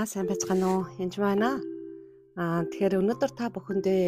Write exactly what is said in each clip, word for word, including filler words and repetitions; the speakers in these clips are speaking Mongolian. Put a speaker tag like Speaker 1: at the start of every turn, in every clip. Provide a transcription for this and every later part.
Speaker 1: Та сайн байцгаана уу? Энд байна. Аа тэгэхээр өнөөдөр та бүхэндээ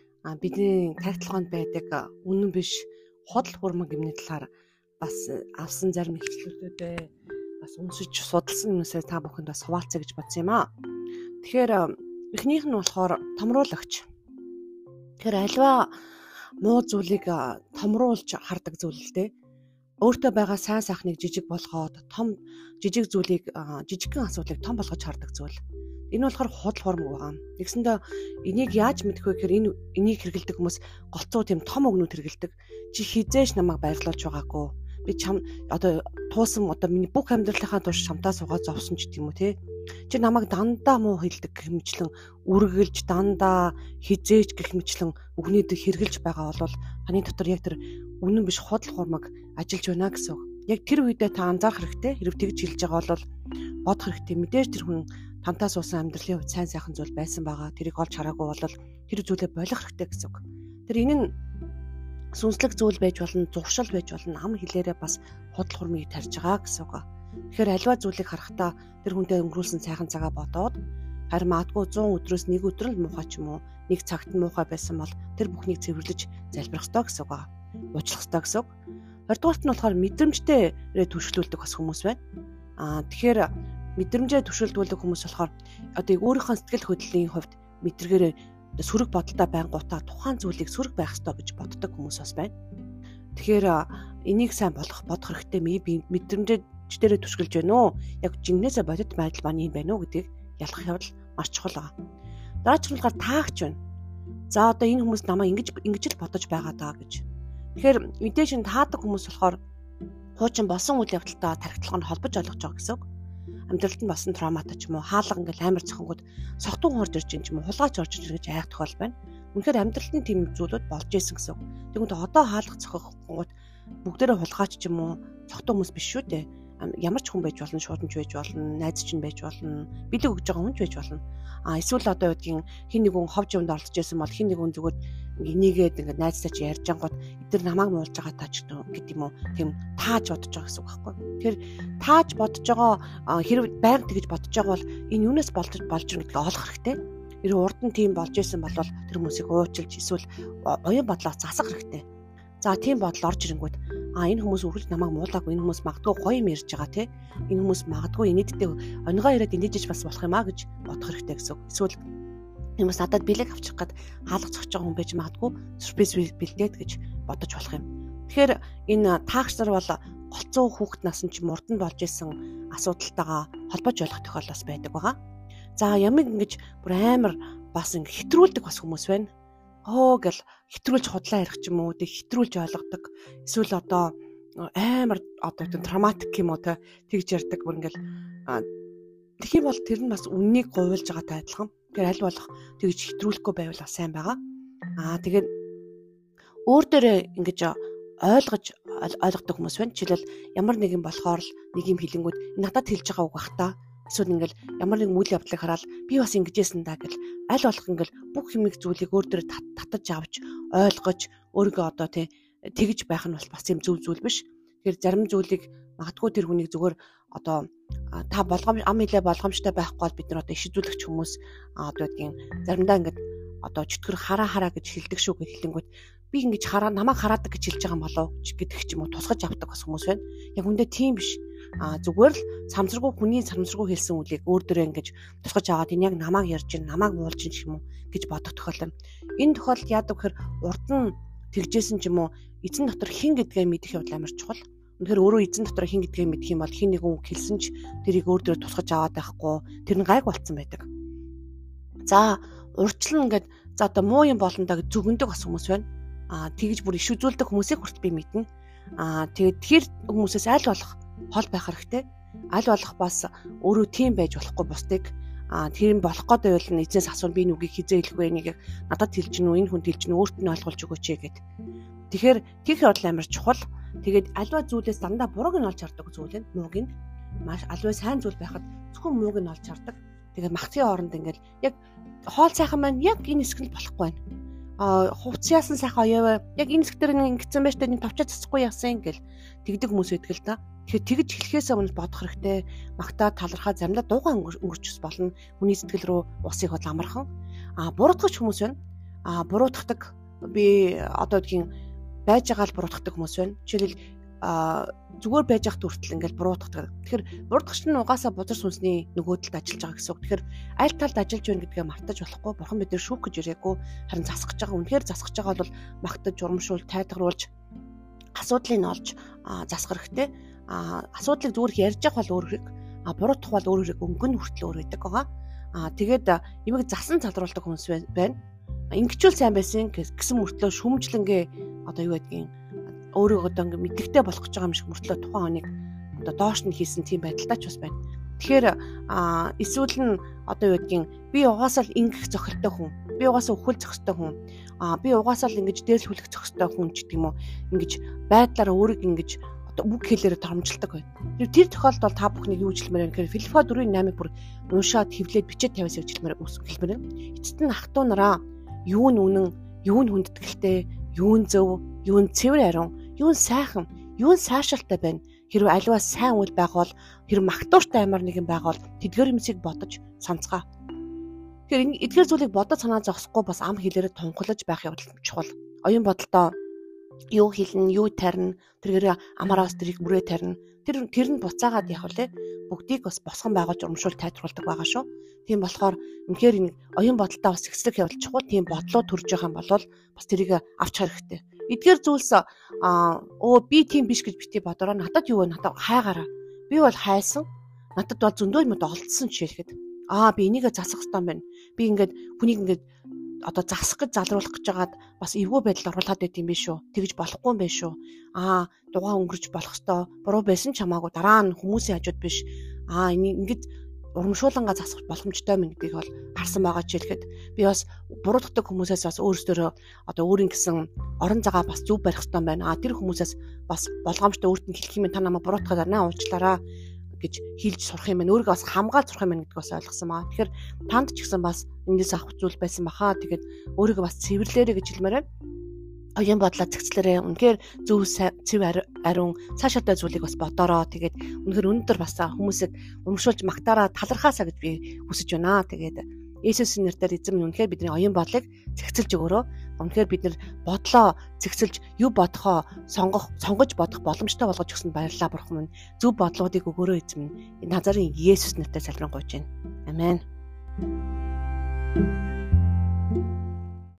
Speaker 1: бидний тайлбарлаханд байдаг үнэн биш худал хуурмаг гэмний талаар бас авсан зарим ихчлүүдээ бас уншиж судалсан юмсаа та бүхэнд бас хуваалцъя гэж бодсон юм аа. Тэгэхээр эхнийх нь болохоор томруулагч. Тэгэхээр альва муу зүйлийг томруулж хардаг зүйл л дээ. Өөртөө байгаа сайн сайхныг жижиг болгоод том жижиг зүйлийг жижигхэн асуудлыг том болгож хардаг зүйл. Энэ болохоор худал хуурмаг байгаа. Тэгсэндээ энийг яаж мэдэх вэ гэхээр энэ энийг хэрэгэлдэг хүмүүс голцоо тийм том өгнүүд хэрэгэлдэг. Чи хизээш намайг баярлуулж байгаагүй. Би чам одоо туусан одоо миний бүх амьдралынхаа турш чамтаа суугаад зовсон ч гэдэм үү те. Чи намайг дандаа муу хэлдэг гэх мэтлэн үргэлж дандаа хизээч гэх мэтлэн өгнөд хэрэгэлж байгаа бол таны дотор яг тэр үнэн биш худал хуурмаг ажиллаж байна гэсэн үг. Яг тэр үедээ та анзаарах хэрэгтэй. Хэрэг тэгж хэлж байгаа бол бодох хэрэгтэй. Мэдээж тэр хүн тантай суусан амьдралын хувьд сайн сайхан зүйл байсан байгаа. Тэрийг олж хараагүй бол тэр зүйлээ болох хэрэгтэй гэсэн үг. Тэр энэ нь сүнслэг зүйл байж болно, зуршил байж болно, ам хэлээрээ бас худал хуурмыг тарьж байгаа гэсэн үг. Тэгэхээр альва зүйлийг харахтаа тэр хүнтэй өнгөрүүлсэн сайхан цагаа бодоод харин маадгүй зуун өдрөөс нэг өдөр л муухай ч юм уу, нэг цагт нь муухай байсан бол тэр бүхнийг цэвэрлэж залбирах ёстой гэсэн үг. Уучлах ёстой гэсэн үг. Хоёрдугаарт нь болохоор мэдрэмжтэй түшиглүүлдэг бас хүмүүс байна. Аа тэгэхээр мэдрэмжээ түшиглүүлдэг хүмүүс болохоор одоо өөрийнхөө сэтгэл хөдлөлийн хувьд мэдрэгээрээ сөрөг бодолтой байнгутаа тухайн зүйлийг сөрөг байх ёстой гэж боддог хүмүүс бас байна. Тэгэхээр энийг сайн болох бодох хэрэгтэй. Би мэдрэмжээр түшиглэж байна уу? Яг жиннээсээ бодит байдал маань юм байна уу гэдгийг ялах явдал маш чухал байгаа. Дараагийн таагч байна. За одоо энэ хүмүүс намайг ингэж ингэж л бодож байгаа даа гэж. Тэгэхээр мэдээж энэ таадаг хүмүүс болохоор хуучин болсон үйл явдалтай тархитлах нь холбож ойлгож байгаа гэсэн үг. Амьдралд нь болсон травматай ч юм уу, хаалга ингээл амар цохонгод согтун орж ирж юм ч юм уу, хулгайч орж ирж гэж айх тохиол байна. Үнэхээр амьдралд нь тийм зүйлүүд болж исэн гэсэн үг. Тэгвэл одоо хаалга цохохгод бүгдээрээ хулгайч ч юм уу, цогтун хүмүүс биш шүү дээ. Ямар ч хүн байж болно, шууданч байж болно, найз чинь байж болно, бэлэг өгж байгаа хүн ч байж болно. А эсвэл одоо үгдгийн хин нэг хүн ховж юмд оролцож байсан бол хин нэг хүн зүгээр энийгээд ингээд найзтай чи ярьж ангууд эдгээр намайг муулж байгаа таа ч гэдэг юм уу, тийм тааж бодож байгаа гэсэн үг байхгүй. Тэгэхээр тааж бодож байгаа хэрэг байнга тэгж бодож байгаа бол энэ юунаас болж болж ирнэ гэдгийг олох хэрэгтэй. Ер нь урд нь тийм болж исэн бол тэр хүмүүсийг уучлж эсвэл оюун бодлоо засах хэрэгтэй. За тийм бодол орж ирэнгүүт а энэ хүмүүс үргэлж намайг муулаагүй, энэ хүмүүс магадгүй гоё юм ярьж байгаа те. Энэ хүмүүс магадгүй инээдтэй онигоо ирээд инээжж бас болох юм а гэж бодох хэрэгтэй гэсэн. Эсвэл хүмүүс надад бэлэг авчих гээд хаалга цогч байгаа хүн байж магадгүй сюрприз бэлдээд гэж бодож болох юм. Тэгэхээр энэ таагч нар бол голцоо хүүхэд насны ч мурд нь болж исэн асуудалтайгаа холбож ойлгох тохиол бас байдаг байгаа. За ямиг ингэж бүр амар бас ингэ хэтрүүлдэг бас хүмүүс байна. Оо гэл хэтрүүлж худлаа ярих ч юм уу, тэг хэтрүүлж ойлгодог. Эсвэл одоо амар одоо травматик юм уу те тэгж ярьдаг бүр ингээл тэгэх юм бол тэр нь бас үннийг говьлж байгаатай адилхан. Тэгэхээр аль болох тэгж хэтрүүлэхгүй байвал сайн байгаа. Аа тэгээд өөр дээрээ ингэж ойлгож ойлгодог хүмүүс байна. Жишээлбэл ямар нэг юм болохоор л нэг юм хэлэнгүүд надад хэлж байгаа үг бах та. Эсвэл ингээл ямар нэгэн үйл явдлыг хараад би бас ингэжсэн даа гэл аль болох ингээл бүх хэмиг зүйлийг өөр дээр татаж авч ойлгож өөрийгөө одоо тий тэгж байх нь бол бас юм зөв зүйл биш. Тэгэхээр зарим зүйлийг магадгүй тэр хүнийг зүгээр одоо та болгоом ам хилээ болгоомжтой байхгүй бол бид нар одоо иш үзүүлэгч хүмүүс одоо гэдгийг заримдаа ингээд одоо чөтгөр хараа хараа гэж хэлдэг шүү гэж хэлэнгүүт би ингэж хараа намайг хараадаг гэж хэлж байгаа юм болов гэдэг ч юм уу тусгаж авдаг бас хүмүүс байна. Яг үндэ тийм биш. А зүгээр л самсаргүй хүний самсаргүй хэлсэн үгийг өөр дөрөө ингэж тусгаж аваад энэ яг намайг ярьж ин намайг муулж ин ч юм уу гэж бодох тохиол юм. Энэ тохиолдолд яадаг гэхээр урд нь тэгжсэн ч юм уу эзэн дотор хэн гэдгээ мэдэх явдал амар чухал. Үнэхээр өөрөө эзэн дотор хэн гэдгээ мэдэх юм бол хин нэг хүн хэлсэн ч тэрийг өөр дөрөө тусгаж аваад байхгүй тэр нь гайг болцсон байдаг. За урьдчилан ингээд за одоо муу юм болондоо зүгэндэг бас хүмүүс байна. А тэгж бүр иш үзүүлдэг хүмүүсийг хүрт би мэднэ. А тэгээд тэр хүмүүсээс аль болох хол байх хэрэгтэй. Аль болох бас өөрөө тийм байж болохгүй бусдыг а тийм болох гэдэг байвал эзнээс асуун би нүгийг хизээ хэлэх вэ нэг надад хэлж гинүү энэ хүн хэлж гинүү өөрт нь ойлгуулж өгөөч гэд. Тэгэхээр тийх явдал амар чухал. Тэгээд альва зүйлээс дандаа бурууг нь олж хардаг зүйл нь мууг нь маш альва сайн зүйл байхад зөвхөн мууг нь олж хардаг. Тэгээд махцын оронд ингээл яг хоол сайхан маань яг энэ хэсэг нь болохгүй байна. а хувц яасан сайхан оёо. Яг энэ зэгтэр нэг ингэсэн байж тань товчоо цэцэхгүй яасан гэл тэгдэг хүмүүс байдаг л да. Тэгэхээр тэгж хэлэхээс өмнө бодох хэрэгтэй. Магтаа талархаа заримдаа дуугаа өнгөрчс болно. Хүний сэтгэл рүү усыг хол амархан. А буруутгах хүмүүс байна. А буруутгадаг би одоо гэдгийг байж байгаа л буруутгадаг хүмүүс байна. Жишээлбэл а зүгээр байж ахт хүртэл ингээл буруутгадаг. Тэгэхээр буруутгагч нь угаасаа бузар сүнсний нөгөө талд ажиллаж байгаа гэсэн үг. Тэгэхээр аль талд ажиллаж байна гэдгээ мартаж болохгүй. Бурхан бид нэр шүүх гэж ирээгүй. Харин засгаж байгаа. Үнэхээр засгаж байгаа бол магтаж, урамшуул, тайлгаруулж асуудлыг олж засах хэрэгтэй. А асуудлыг зүгээр ярьж явах бол өөр хэрэг. А буруутгах бол өөр хэрэг. Өнгөн хүртэл өөр байдаг байгаа. А тэгээд юмыг засан залруулдаг хүмүүс байна. Ингэчүүл сайн байсан гэсэн мөртлөө шүмжлэнгээ одоо юу гэдгийг өөрөө одоо ингээ мэддэгтэй болох гэж байгаа юм шиг мөртлөө тухайн хүнийг одоо доош нь хийсэн тийм байдалтай ч бас байна. Тэгэхээр а эсвэл нь одоо юу гэдгийг би угаасаа л ингэх зохилтой хүн, би угаасаа өхөл зохистой хүн, а би угаасаа л ингэж дээрлүүлэх зохистой хүн ч гэдэг юм уу, ингэж байдлаараа өөрийг ингэж одоо үг хэлээр томжилдог байна. Тэр тохиолдолд та бүхнийг юу хэлмээр байна гэхээр Филиппо дөрвийн наймыг бүр уншаад хэвлээд бичээд тавиас хэлмээр хэлмээр байна. Эцэст нь ах トゥ нараа юу нь үнэн, юу нь хүндэтгэлтэй, юу нь зөв, юу нь цэвэр ариун, юу нь сайхан, юу нь сайшаалтай байна. Хэрвээ аливаа сайн үйл байгавал, хэрвээ магтууштай амар нэгэн байгавал тэдгээр юмсыг бодож санацгаа. Тэгэхээр эдгээр зүйлийг бодож санаа зогсохгүй бас ам хэлээрээ тунхлаж байх явдал чухал. Оюун бодолдоо юу хэлнэ, юу тарина, тэргээр амаараас тэрийг бүрээ тарина. Тэр тэр нь буцаагаад явах үлээ. Бүгдийг бас босгон байгуулж урамшуул тайлбарладаг байгаа шүү. Тийм болохоор үнэхээр энэ оюун бодолтой бас ихслэх явдал чухал. Тийм бодлоо төрж байгаа юм бол бас тэрийг авч харах хэрэгтэй. Эдгээр зүйлс аа оо би тийм биш гэж бити бодороо надад юу вэ? Надад хайгаараа. Би бол хайсан. Надад бол зөндөө юм олдсон жишээлхэд. Аа би энийгээ засах хэрэгтэй юм байна. Би ингээд хүнийг ингээд одоо засах гэж залруулах гэж байгаад бас эвгүй байдал оруулаад байт юм биш үү? Тэгж болохгүй юм биш үү? Аа дугаа өнгөрч болох ёстой. Буруу байсан ч хамаагүй дараа нь хүмүүсийн хажууд биш. Аа ингэж урамшуулангаа засах боломжтой юм гэдгийг бол харсан байгаа ч хэлэхэд би бас буруутгадаг хүмүүсээс бас өөрсдөө одоо өөрийн гэсэн орон цагаа бас зөв барих хэрэгтэй байна. Аа тэр хүмүүсээс бас болгоомжтой өөртөө хэлэх юм та намайг буруутгаад байна уучлаарай гэж хэлж сурах юм байна. Өөрийгөө бас хамгаалж сурах юм байна гэдгийг бас ойлгосон маа. Тэгэхээр танд ч гэсэн бас эндээс авах зүйл байсан баха. Тэгээд өөрийгөө бас цэвэрлээрэй гэж хэлмээр байна. Оюун бодлоо зэгцлээрээ үнэхээр зөв цэв ариун цаашаатай зүйлийг бас бодороо. Тэгээд үнэхээр өнөөдөр бас хүмүүсийг урамшуулж магтаараа талархаасаа гэж би хүсэж байна. Тэгээд Есүсийн нэрээр эзэн минь үнэхээр бидний оюун бодлыг зэгцэлж өгөөрөө. Үнэхээр бид нэр бодлоо зэгцэлж юу бодохоо сонгох сонгож бодох боломжтой болгож өгсөнд баярлалаа бурхан минь. Зөв бодлоодыг өгөөрөө эзэн минь. Назарын Есүс нэрээр залбирanгуйж байна. Амен.